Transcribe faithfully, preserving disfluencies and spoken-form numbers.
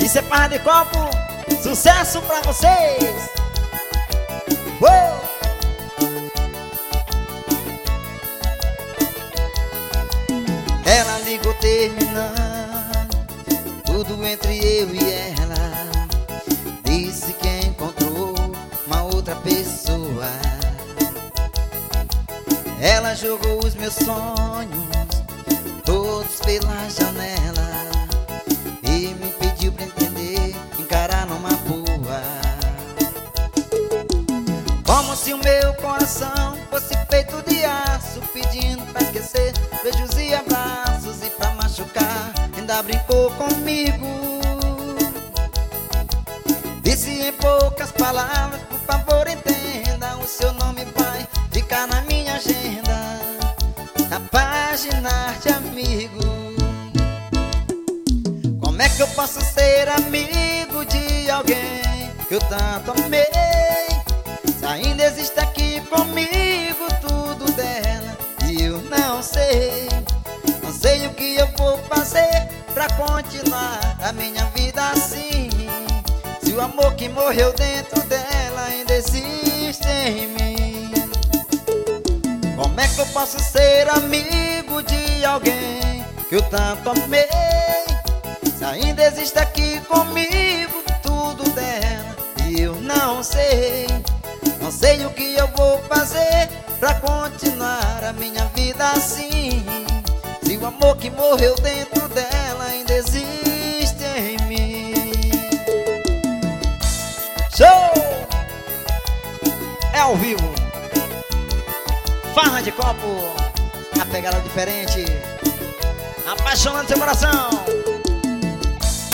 Isso é Farra de Copo, sucesso pra vocês. Uou! Ela ligou terminando tudo entre eu e ela. Disse que encontrou uma outra pessoa. Ela jogou os meus sonhos todos pela janela e me pediu pra entender, encarar numa boa. Como se o meu coração fosse feito de aço, pedindo pra esquecer beijos e abraços. E pra machucar ainda brincou comigo. Disse em poucas palavras, por favor entenda, o seu nome vai ficar na minha agenda, na página de amigo. Como é que eu posso ser amigo de alguém que eu tanto amei, se ainda existe aqui comigo tudo dela e eu não sei? Não sei o que eu vou fazer pra continuar a minha vida assim, se o amor que morreu dentro dela ainda existe em mim. Como é que eu posso ser amigo de alguém que eu tanto amei, se ainda existe aqui comigo tudo dela e eu não sei? Não sei o que eu vou fazer pra continuar a minha vida assim, se o amor que morreu dentro dela ainda existe em mim. Show! É ao vivo, Farra de Copo, a pegada diferente, apaixonando seu coração.